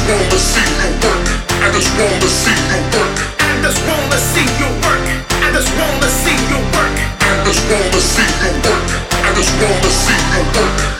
wanna see you work. I just wanna see you work. I just wanna see you work. I just wanna see you work. I just wanna see you work. I just wanna see you work.